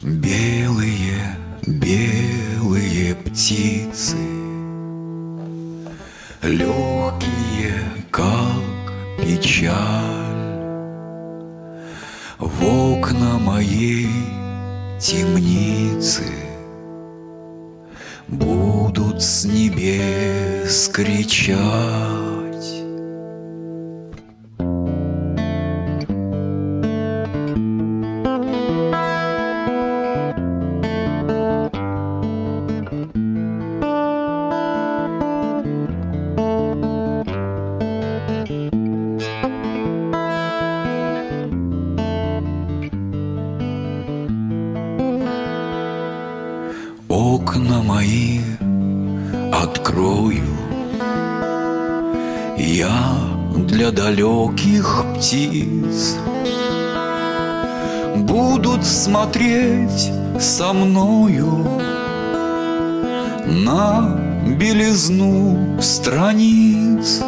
Белые, белые птицы, легкие, как печаль, в окна моей темницы будут с небес кричать. Окна мои открою я для далеких птиц, будут смотреть со мною на белизну страниц.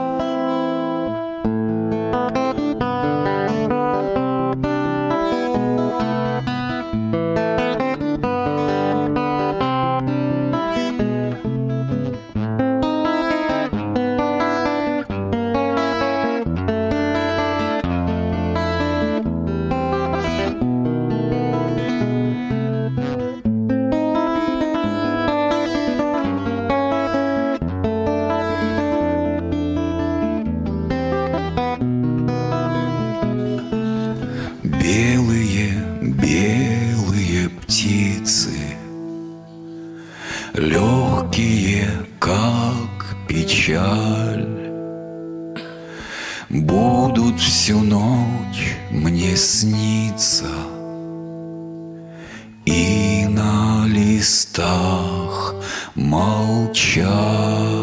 Белые, белые птицы, легкие, как печаль, будут всю ночь мне сниться и на листах молчать.